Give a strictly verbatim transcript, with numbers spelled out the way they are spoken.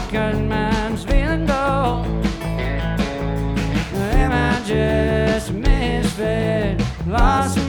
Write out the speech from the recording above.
shotgun man's feeling low. Am I just a misfit, lost